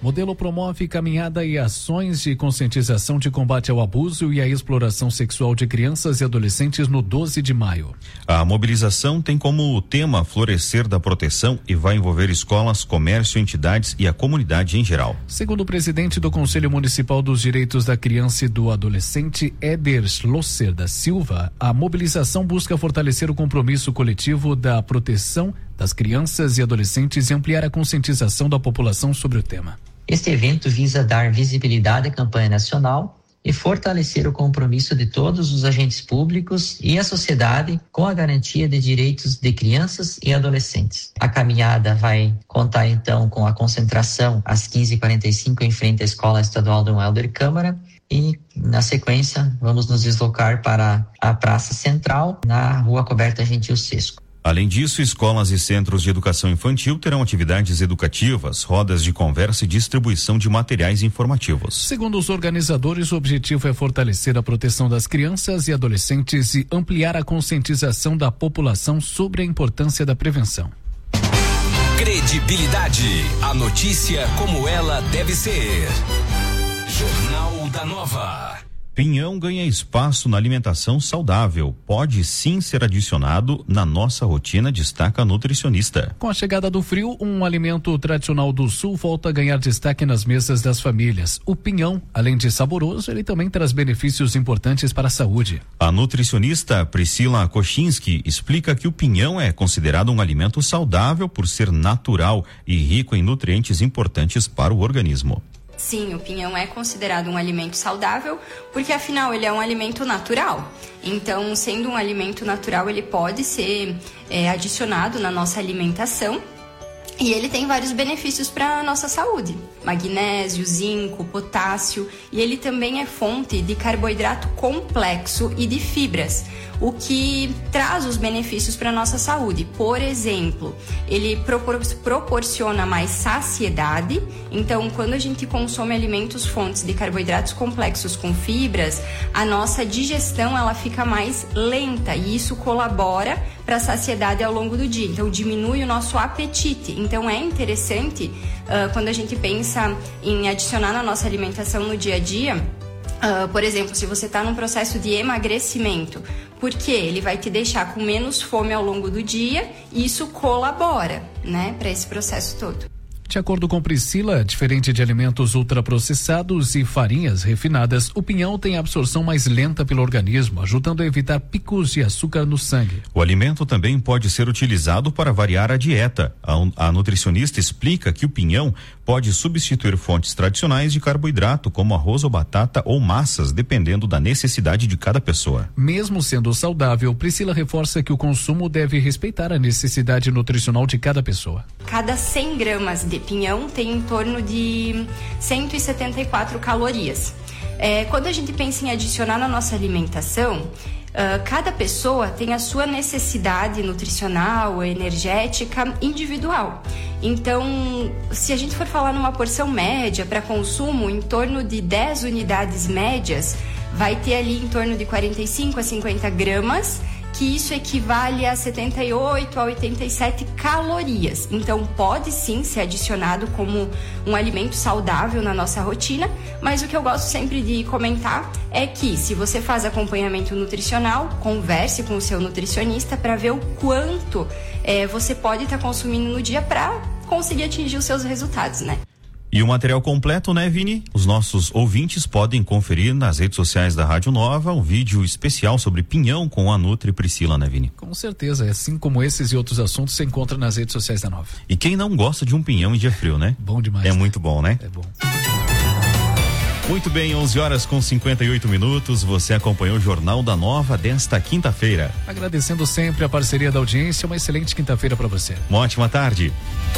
Modelo promove caminhada e ações de conscientização de combate ao abuso e à exploração sexual de crianças e adolescentes no doze de maio. A mobilização tem como tema florescer da proteção e vai envolver escolas, comércio, entidades e a comunidade em geral. Segundo o presidente do Conselho Municipal dos Direitos da Criança e do Adolescente, Éder Schlosser da Silva, a mobilização busca fortalecer o compromisso coletivo da proteção das crianças e adolescentes e ampliar a conscientização da população sobre o tema. Este evento visa dar visibilidade à campanha nacional e fortalecer o compromisso de todos os agentes públicos e a sociedade com a garantia de direitos de crianças e adolescentes. A caminhada vai contar então com a concentração às quinze e quarenta e cinco em frente à Escola Estadual Dom Helder Câmara e, na sequência, vamos nos deslocar para a Praça Central, na Rua Coberta Gentil Sesco. Além disso, escolas e centros de educação infantil terão atividades educativas, rodas de conversa e distribuição de materiais informativos. Segundo os organizadores, o objetivo é fortalecer a proteção das crianças e adolescentes e ampliar a conscientização da população sobre a importância da prevenção. Credibilidade. A notícia como ela deve ser. Jornal da Nova. Pinhão ganha espaço na alimentação saudável. Pode sim ser adicionado na nossa rotina, destaca a nutricionista. Com a chegada do frio, um alimento tradicional do sul volta a ganhar destaque nas mesas das famílias. O pinhão, além de saboroso, ele também traz benefícios importantes para a saúde. A nutricionista Priscila Kochinski explica que o pinhão é considerado um alimento saudável por ser natural e rico em nutrientes importantes para o organismo. Sim, o pinhão é considerado um alimento saudável, porque afinal ele é um alimento natural. Então, sendo um alimento natural, ele pode ser é, adicionado na nossa alimentação. E ele tem vários benefícios para a nossa saúde: magnésio, zinco, potássio, e ele também é fonte de carboidrato complexo e de fibras, o que traz os benefícios para a nossa saúde. Por exemplo, ele propor- proporciona mais saciedade. Então, quando a gente consome alimentos fontes de carboidratos complexos com fibras, a nossa digestão ela fica mais lenta e isso colabora para a saciedade ao longo do dia. Então, diminui o nosso apetite. Então, é interessante uh, quando a gente pensa em adicionar na nossa alimentação no dia a dia. Uh, por exemplo, se você está num processo de emagrecimento, porque ele vai te deixar com menos fome ao longo do dia e isso colabora, né, para esse processo todo. De acordo com Priscila, diferente de alimentos ultraprocessados e farinhas refinadas, o pinhão tem a absorção mais lenta pelo organismo, ajudando a evitar picos de açúcar no sangue. O alimento também pode ser utilizado para variar a dieta. A, a nutricionista explica que o pinhão pode substituir fontes tradicionais de carboidrato, como arroz ou batata ou massas, dependendo da necessidade de cada pessoa. Mesmo sendo saudável, Priscila reforça que o consumo deve respeitar a necessidade nutricional de cada pessoa. Cada cem gramas de pinhão tem em torno de cento e setenta e quatro calorias. É, quando a gente pensa em adicionar na nossa alimentação, uh, cada pessoa tem a sua necessidade nutricional, energética, individual. Então, se a gente for falar numa porção média para consumo, em torno de dez unidades médias, vai ter ali em torno de quarenta e cinco a cinquenta gramas, que isso equivale a setenta e oito a oitenta e sete calorias. Então, pode sim ser adicionado como um alimento saudável na nossa rotina, mas o que eu gosto sempre de comentar é que, se você faz acompanhamento nutricional, converse com o seu nutricionista para ver o quanto é, você pode estar tá consumindo no dia para conseguir atingir os seus resultados, né? E o material completo, né, Vini? Os nossos ouvintes podem conferir nas redes sociais da Rádio Nova um vídeo especial sobre pinhão com a Nutri Priscila, né, Vini? Com certeza, assim como esses e outros assuntos você encontra nas redes sociais da Nova. E quem não gosta de um pinhão em dia frio, né? Bom demais. É né? muito bom, né? É bom. Muito bem, onze horas com cinquenta e oito minutos, você acompanhou o Jornal da Nova desta quinta-feira. Agradecendo sempre a parceria da audiência, uma excelente quinta-feira para você. Uma ótima tarde.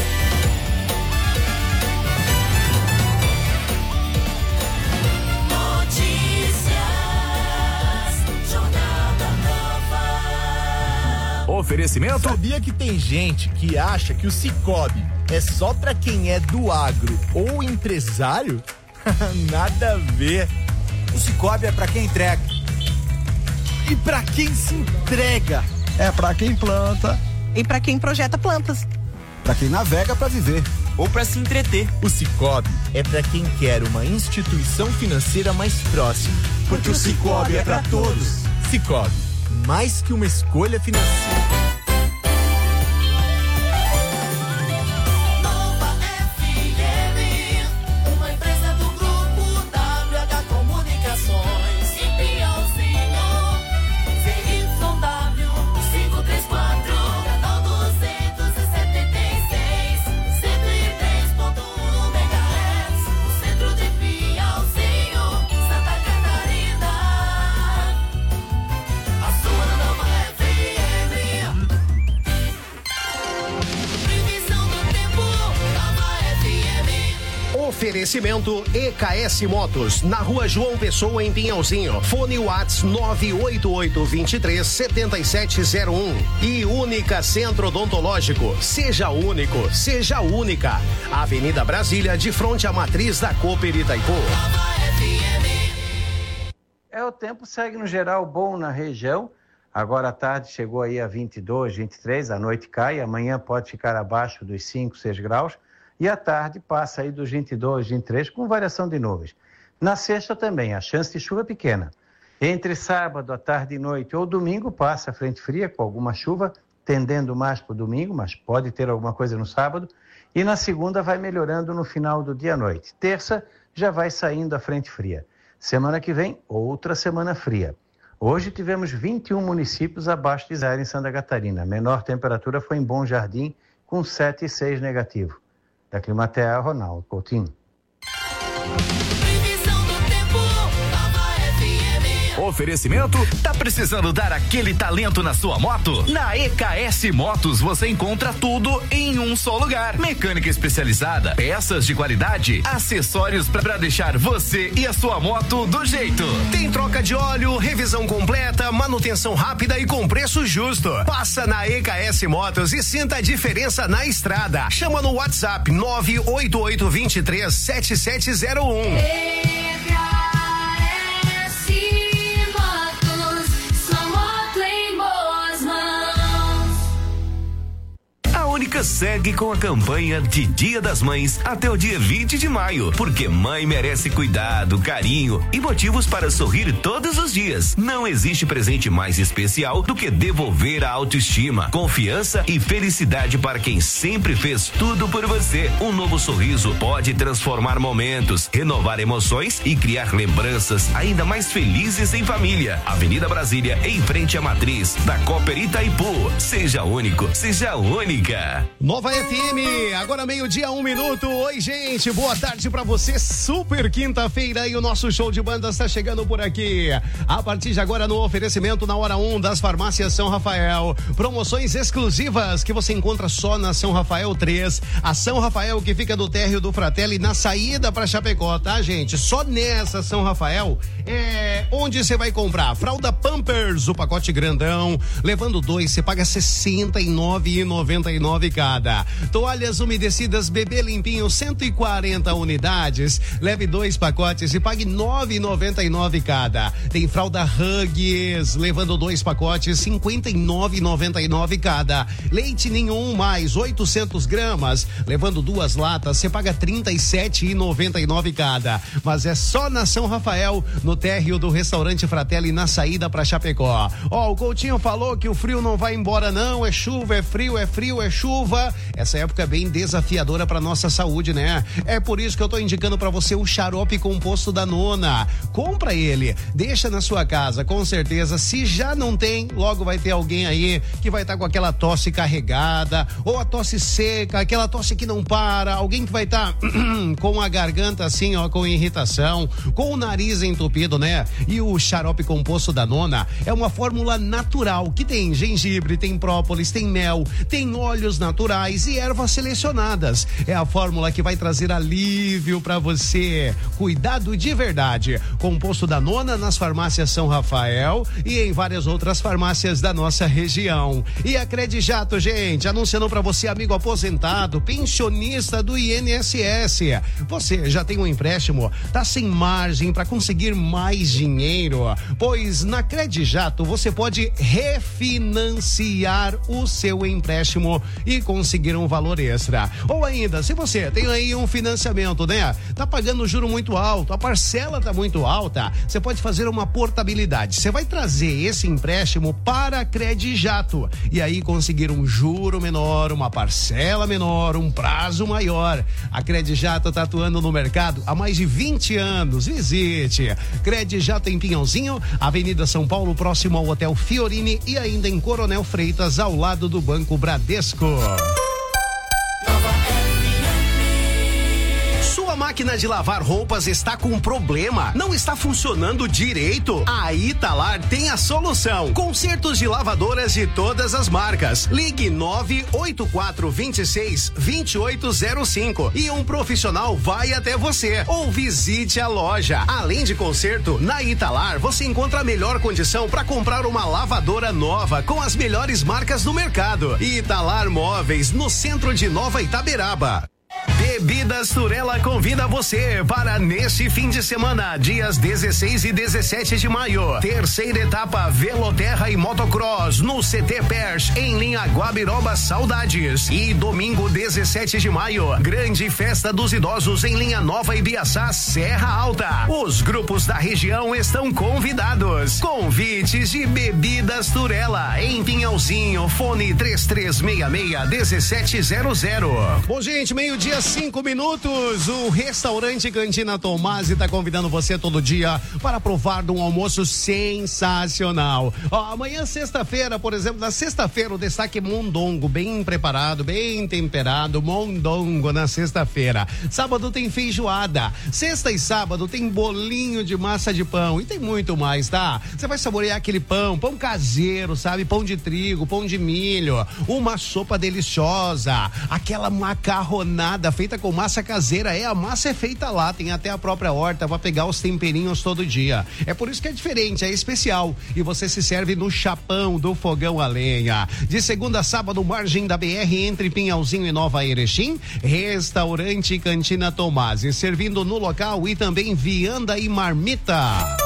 Oferecimento. Sabia que tem gente que acha que o Sicoob é só pra quem é do agro ou empresário? Nada a ver. O Sicoob é pra quem entrega. E pra quem se entrega? É pra quem planta. E pra quem projeta plantas. Pra quem navega pra viver. ou para se entreter. O Sicoob é para quem quer uma instituição financeira mais próxima. Porque o Sicoob é para todos. Sicoob, mais que uma escolha financeira. Oferecimento E K S Motos, na rua João Pessoa, em Pinhalzinho. Fone Whats nove oito oito dois três sete sete zero um. E Única Centro Odontológico. Seja único, seja única. Avenida Brasília, de frente à matriz da Cooper Itaipu. É, o tempo segue no geral bom na região. Agora à tarde chegou aí a vinte e dois, vinte e três, a noite cai, amanhã pode ficar abaixo dos cinco, seis graus. E à tarde passa aí dos vinte e dois, vinte e três, com variação de nuvens. Na sexta também, a chance de chuva é pequena. Entre sábado, à tarde e noite ou domingo, passa a frente fria com alguma chuva, tendendo mais para o domingo, mas pode ter alguma coisa no sábado. E na segunda vai melhorando no final do dia à noite. Terça já vai saindo a frente fria. Semana que vem, outra semana fria. Hoje tivemos vinte e um municípios abaixo de zero em Santa Catarina. A menor temperatura foi em Bom Jardim, com sete e seis negativo. Da Climatea, Ronaldo Coutinho. Oferecimento, tá precisando dar aquele talento na sua moto? Na E K S Motos você encontra tudo em um só lugar. Mecânica especializada, peças de qualidade, acessórios para deixar você e a sua moto do jeito. Tem troca de óleo, revisão completa, manutenção rápida e com preço justo. Passa na E K S Motos e sinta a diferença na estrada. Chama no WhatsApp nove oito oito dois três sete sete zero um. A Única segue com a campanha de Dia das Mães até o dia vinte de maio, porque mãe merece cuidado, carinho e motivos para sorrir todos os dias. Não existe presente mais especial do que devolver a autoestima, confiança e felicidade para quem sempre fez tudo por você. Um novo sorriso pode transformar momentos, renovar emoções e criar lembranças ainda mais felizes em família. Avenida Brasília, em frente à matriz da Cooper Itaipu. Seja único, seja única. Nova F M, agora meio-dia, um minuto. Oi, gente, boa tarde pra você. Super quinta-feira e o nosso show de bandas está chegando por aqui. A partir de agora, no oferecimento na hora um das farmácias São Rafael. Promoções exclusivas que você encontra só na São Rafael três. A São Rafael que fica do térreo do Fratelli na saída pra Chapecó, tá, gente? Só nessa São Rafael é onde você vai comprar fralda Pampers, o pacote grandão. Levando dois, você paga sessenta e nove reais e noventa e nove centavos cada. Toalhas umedecidas Bebê Limpinho, cento e quarenta unidades. Leve dois pacotes e pague nove reais e noventa e nove centavos cada. Tem fralda Huggies, levando dois pacotes, cinquenta e nove reais e noventa e nove centavos cada. Leite Ninho mais oitocentos gramas, levando duas latas, você paga trinta e sete reais e noventa e nove centavos cada. Mas é só na São Rafael, no térreo do restaurante Fratelli, na saída pra Chapecó. Ó, o Coutinho falou que o frio não vai embora não, é chuva, é frio, é frio, é chuva. Essa época é bem desafiadora pra nossa saúde, né? É por isso que eu tô indicando pra você o xarope composto da Nona. Compra ele, deixa na sua casa, com certeza. Se já não tem, logo vai ter alguém aí que vai estar tá com aquela tosse carregada, ou a tosse seca, aquela tosse que não para, alguém que vai estar tá com a garganta assim, ó, com irritação, com o nariz entupido, né? E o xarope composto da Nona é uma fórmula natural que tem gengibre, tem própolis, tem mel, tem óleos naturais e ervas selecionadas. É a fórmula que vai trazer alívio pra você. Cuidado de verdade. Composto da Nona nas farmácias São Rafael e em várias outras farmácias da nossa região. E a Credijato, gente, anunciando pra você, amigo aposentado, pensionista do I N S S. Você já tem um empréstimo, tá sem margem para conseguir mais dinheiro? Pois na Credijato você pode refinanciar o seu empréstimo e conseguir um valor extra. Ou ainda, se você tem aí um financiamento, né? Tá pagando juro muito alto, a parcela tá muito alta, você pode fazer uma portabilidade. Você vai trazer esse empréstimo para a Credijato e aí conseguir um juro menor, uma parcela menor, um prazo maior. A Credijato tá atuando no mercado há mais de vinte anos. Visite Credijato em Pinhãozinho, Avenida São Paulo, próximo ao Hotel Fiorini, e ainda em Coronel Freitas, ao lado do Banco Bradesco. Sua máquina de lavar roupas está com um problema? Não está funcionando direito? A Italar tem a solução. Consertos de lavadoras de todas as marcas. Ligue nove oito quatro dois seis, dois oito zero cinco e um profissional vai até você ou visite a loja. Além de conserto, na Italar você encontra a melhor condição para comprar uma lavadora nova com as melhores marcas do mercado. Italar Móveis, no centro de Nova Itaberaba. Bebidas Turela convida você para neste fim de semana, dias dezesseis e dezessete de maio, terceira etapa Veloterra e Motocross no C T Perch em linha Guabiroba Saudades, e domingo dezessete de maio, grande festa dos idosos em linha Nova Ibiaçá Serra Alta. Os grupos da região estão convidados. Convites de Bebidas Turela em Pinhalzinho, fone três três seis seis, um sete zero zero. Bom, gente, meio-dia cinco minutos, o restaurante Cantina Tomasi está convidando você todo dia para provar de um almoço sensacional. Ó, amanhã, sexta-feira, por exemplo, na sexta-feira, o destaque é mondongo, bem preparado, bem temperado, mondongo na sexta-feira. Sábado tem feijoada, sexta e sábado tem bolinho de massa de pão e tem muito mais, tá? Você vai saborear aquele pão, pão caseiro, sabe? Pão de trigo, pão de milho, uma sopa deliciosa, aquela macarronada feita com massa caseira. É, a massa é feita lá, tem até a própria horta para pegar os temperinhos todo dia. É por isso que é diferente, é especial. E você se serve no chapão do fogão a lenha. De segunda a sábado, margem da B R entre Pinhalzinho e Nova Erechim, restaurante Cantina Tomasi, servindo no local e também vianda e marmita.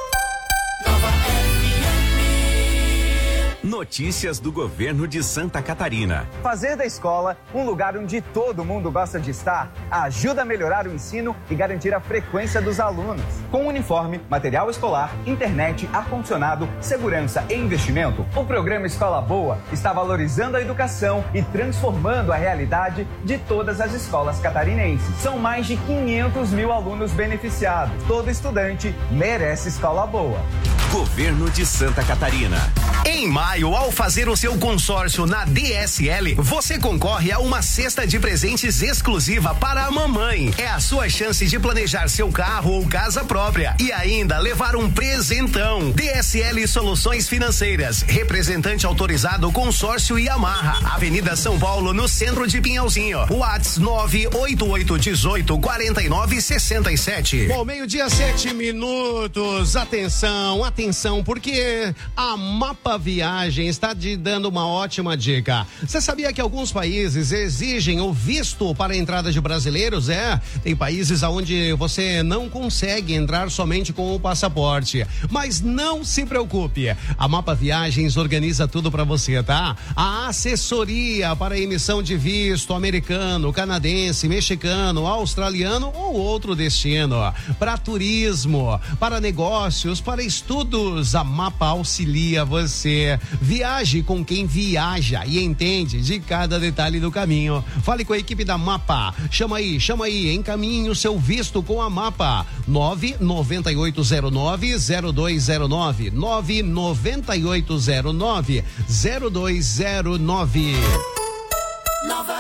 Notícias do governo de Santa Catarina. Fazer da escola um lugar onde todo mundo gosta de estar ajuda a melhorar o ensino e garantir a frequência dos alunos. Com uniforme, material escolar, internet, ar-condicionado, segurança e investimento, o programa Escola Boa está valorizando a educação e transformando a realidade de todas as escolas catarinenses. São mais de quinhentos mil alunos beneficiados. Todo estudante merece escola boa. Governo de Santa Catarina. Em maio, ao fazer o seu consórcio na D S L, você concorre a uma cesta de presentes exclusiva para a mamãe. É a sua chance de planejar seu carro ou casa própria e ainda levar um presentão. D S L Soluções Financeiras, representante autorizado Consórcio e Amarra, Avenida São Paulo, no centro de Pinhalzinho. WhatsApp nove oito oito um oito, quatro nove seis sete. Bom, meio-dia, sete minutos. Atenção, atenção, porque a Mapa Viagem está te dando uma ótima dica. Você sabia que alguns países exigem o visto para a entrada de brasileiros? É, tem países onde você não consegue entrar somente com o passaporte. Mas não se preocupe, a Mapa Viagens organiza tudo para você, tá? A assessoria para a emissão de visto americano, canadense, mexicano, australiano ou outro destino. Para turismo, para negócios, para estudos, a Mapa auxilia você. Viaje com quem viaja e entende de cada detalhe do caminho. Fale com a equipe da Mapa. Chama aí, chama aí, encaminhe o seu visto com a Mapa. nove nove oito zero nove zero dois zero nove. nove nove oito zero nove zero dois zero nove. Nova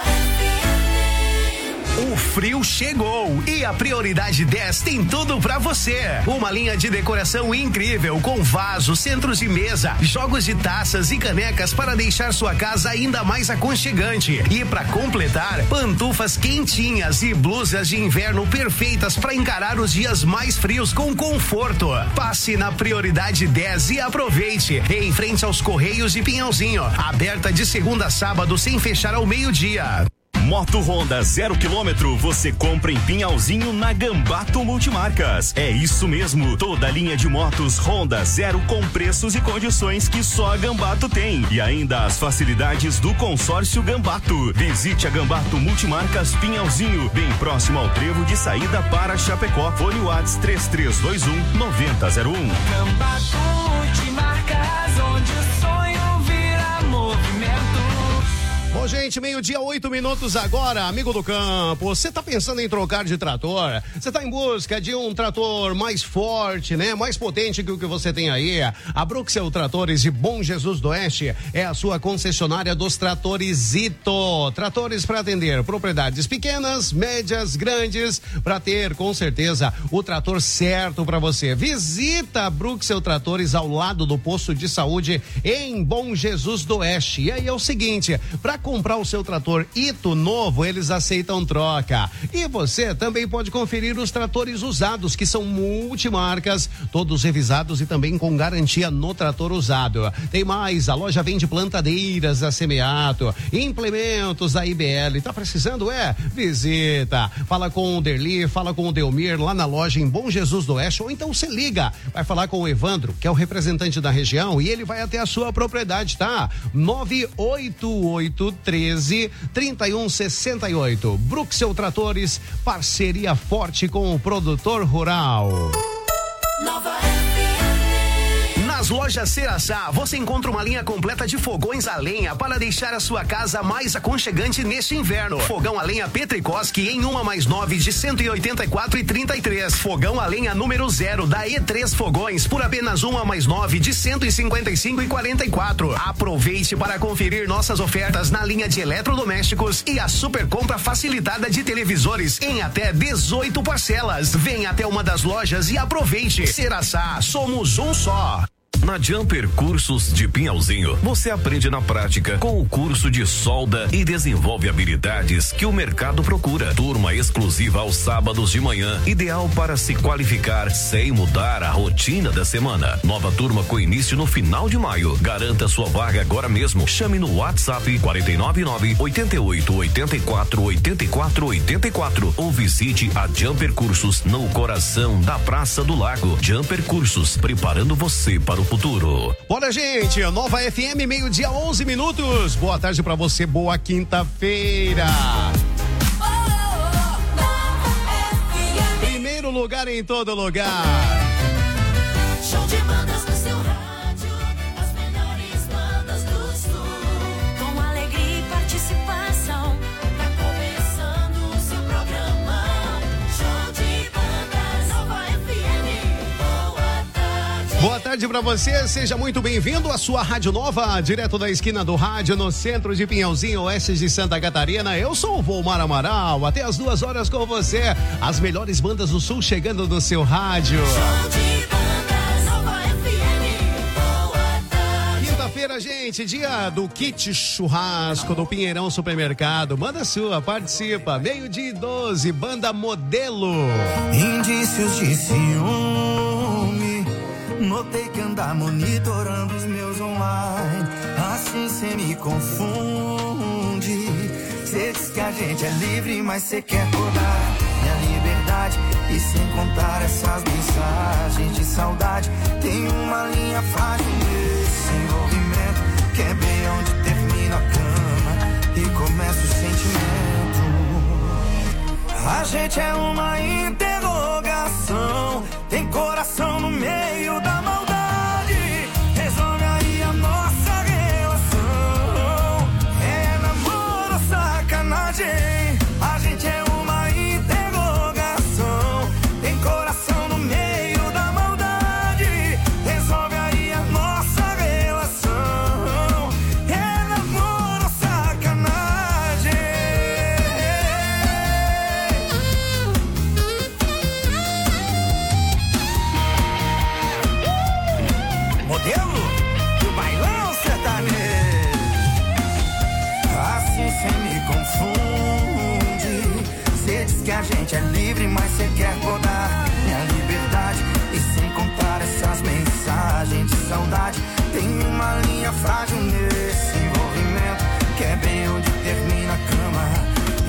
O frio chegou e a Prioridade dez tem tudo pra você. Uma linha de decoração incrível com vasos, centros de mesa, jogos de taças e canecas para deixar sua casa ainda mais aconchegante. E pra completar, pantufas quentinhas e blusas de inverno perfeitas para encarar os dias mais frios com conforto. Passe na Prioridade dez e aproveite. Em frente aos Correios de Pinhalzinho, aberta de segunda a sábado sem fechar ao meio-dia. Moto Honda zero quilômetro você compra em Pinhalzinho na Gambato Multimarcas. É isso mesmo, toda a linha de motos Honda zero com preços e condições que só a Gambato tem. E ainda as facilidades do consórcio Gambato. Visite a Gambato Multimarcas Pinhalzinho, bem próximo ao trevo de saída para Chapecó. Fone WhatsApp três três dois um nove zero zero um. Gambato Multimarcas, onde o sonho vira movimento. Bom, gente, meio-dia, oito minutos agora, amigo do campo. Você tá pensando em trocar de trator? Você tá em busca de um trator mais forte, né? Mais potente que o que você tem aí? A Bruxel Tratores de Bom Jesus do Oeste é a sua concessionária dos tratores Zito. Tratores para atender propriedades pequenas, médias, grandes, para ter, com certeza, o trator certo para você. Visita a Bruxel Tratores ao lado do posto de saúde em Bom Jesus do Oeste. E aí é o seguinte, para comprar o seu trator Ito novo, eles aceitam troca. E você também pode conferir os tratores usados, que são multimarcas, todos revisados e também com garantia no trator usado. Tem mais, a loja vende plantadeiras da Semeato, implementos da I B L. Tá precisando? É? Visita. Fala com o Derli, fala com o Delmir lá na loja em Bom Jesus do Oeste, ou então se liga. Vai falar com o Evandro, que é o representante da região, e ele vai até a sua propriedade, tá? nove oito oito treze, trinta e um sessenta e oito. Bruxel Tratores, parceria forte com o produtor rural. Nova Nas lojas Ceraçá, você encontra uma linha completa de fogões a lenha para deixar a sua casa mais aconchegante neste inverno. Fogão a lenha Petricoski em uma mais nove de cento e oitenta e quatro e trinta e três. Fogão a lenha número zero da E três Fogões por apenas uma mais nove de cento e cinquenta e cinco e quarenta e quatro. Aproveite para conferir nossas ofertas na linha de eletrodomésticos e a super compra facilitada de televisores em até dezoito parcelas. Venha até uma das lojas e aproveite. Ceraçá, somos um só. Na Jumper Cursos de Pinhalzinho, você aprende na prática com o curso de solda e desenvolve habilidades que o mercado procura. Turma exclusiva aos sábados de manhã, ideal para se qualificar sem mudar a rotina da semana. Nova turma com início no final de maio. Garanta sua vaga agora mesmo. Chame no WhatsApp quatro nove nove, oito oito, oito quatro, oito quatro oito quatro ou visite a Jumper Cursos no coração da Praça do Lago. Jumper Cursos, preparando você para o futuro. Bora, gente, Nova F M, meio-dia, onze minutos. Boa tarde pra você, boa quinta-feira. Primeiro lugar em todo lugar. Show de bandas no seu rádio, as melhores bandas do sul. Com alegria e participação, tá começando o seu programa. Show de bandas, Nova F M. Boa tarde. Boa tarde pra você, seja muito bem-vindo à sua Rádio Nova, direto da esquina do rádio, no centro de Pinhalzinho, oeste de Santa Catarina. Eu sou o Volmar Amaral, até as duas horas com você. As melhores bandas do sul chegando no seu rádio. Show de bandas, Nova F M. Boa tarde. Quinta-feira, gente, dia do kit churrasco do Pinheirão Supermercado. Manda sua, participa. Meio-dia e doze, banda Modelo. Indícios de ciúme, notei que anda monitorando os meus online. Assim cê me confunde. Cê diz que a gente é livre, mas cê quer podar minha liberdade. E sem contar essas mensagens de saudade, tem uma linha frágil nesse envolvimento, que é bem onde termina a cama e começa o sentimento. A gente é uma interrogação, tem coração no meio da maldade. Resolve aí a nossa relação. É namoro ou sacanagem? A gente é uma interrogação, tem coração no meio da maldade. Resolve aí a nossa relação. É namoro ou sacanagem? Modelo do bailão sertanejo. Assim cê me confunde. Cê diz que a gente é livre, mas cê quer rodar minha liberdade. E sem contar essas mensagens de saudade, tem uma linha frágil nesse envolvimento, que é bem onde termina a cama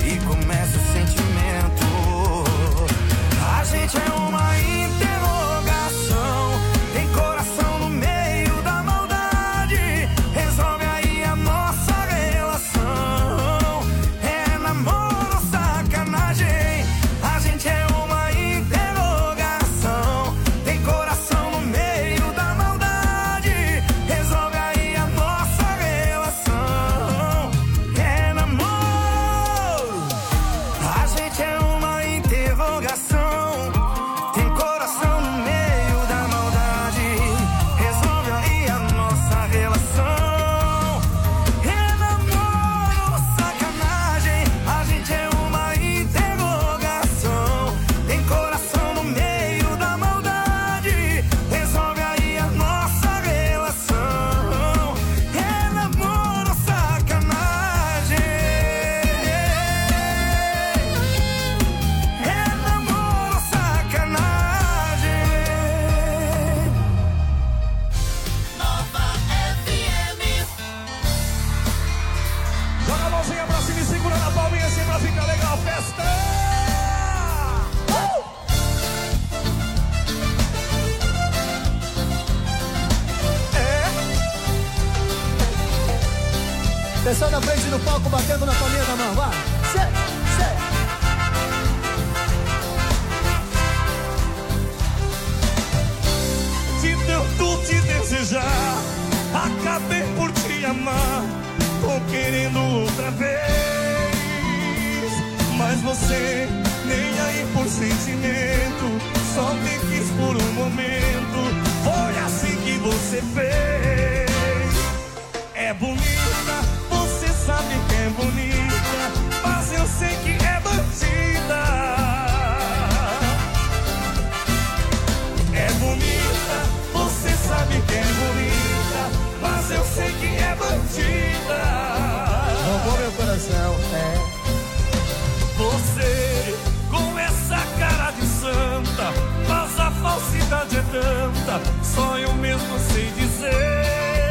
pessoal na frente do palco batendo na palminha da mão, vai. Cê, cê. De tanto te desejar, acabei por te amar. Tô querendo outra vez, mas você nem aí por sentimento, só me quis por um momento. Foi assim que você fez. É bonita, você sabe que é bonita, mas eu sei que é bandida. É bonita, você sabe que é bonita, mas eu sei que é bandida. Roubou meu coração, é. Você, com essa cara de santa, mas a falsidade é tanta, só eu mesmo sei dizer.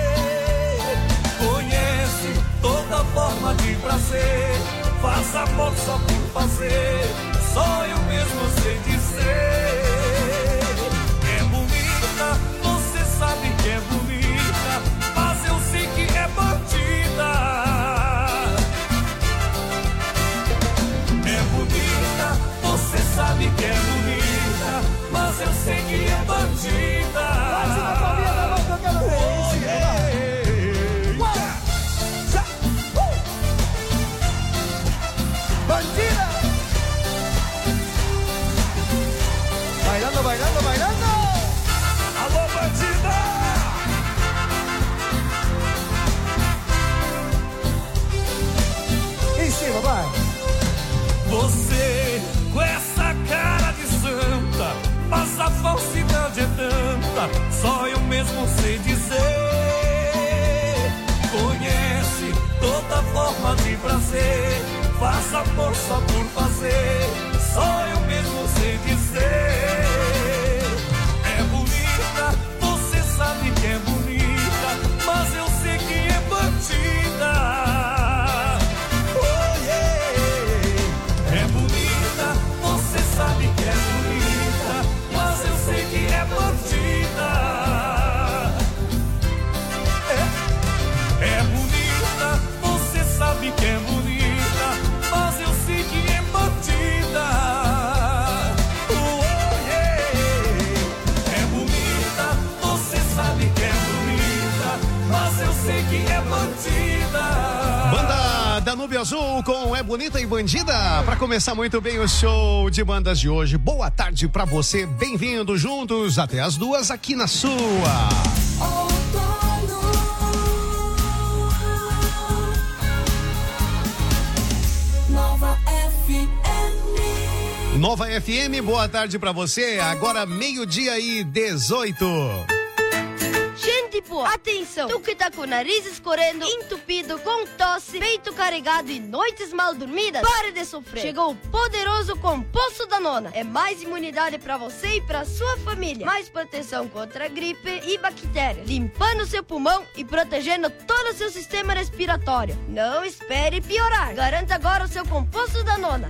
Conhece toda forma de prazer, faz amor só por fazer, só eu mesmo sei dizer. É bonita, você sabe que é bonita, mas eu sei que é bandida. Você sabe que é bonita, mas eu sei que é bandida. Bate na palminha da mão que eu quero ver. Oh, yeah. Uh. Bandida! Bailando, bailando, bailando! Alô, bandida! Em cima, vai! Você, com essa cara de santa, mas a falsidade é tanta, só eu mesmo sei dizer. Conhece toda forma de prazer, faz amor só por fazer, só eu mesmo sei dizer. É bonita, você sabe que é bonita, mas eu sei que é bandida. Sabe que é bonita, mas eu sei que é bandida. É, é bonita, você sabe que é bonita, mas eu sei que é bandida. Oh, yeah. É bonita, você sabe que é bonita, mas eu sei que é bandida. Banda Danúbio Azul com É Bonita e Bandida. Pra começar muito bem o show de bandas de hoje. Boa tarde pra você, bem-vindo juntos até as duas aqui na sua. Nova F M. Nova F M, boa tarde pra você. Agora meio-dia e dezoito. Gente boa, atenção! Tu que tá com o nariz escorrendo, entupido, com tosse, peito carregado e noites mal dormidas, pare de sofrer! Chegou o poderoso Composto Danona. É mais imunidade pra você e pra sua família. Mais proteção contra gripe e bactérias, limpando seu pulmão e protegendo todo o seu sistema respiratório. Não espere piorar. Garanta agora o seu Composto Danona.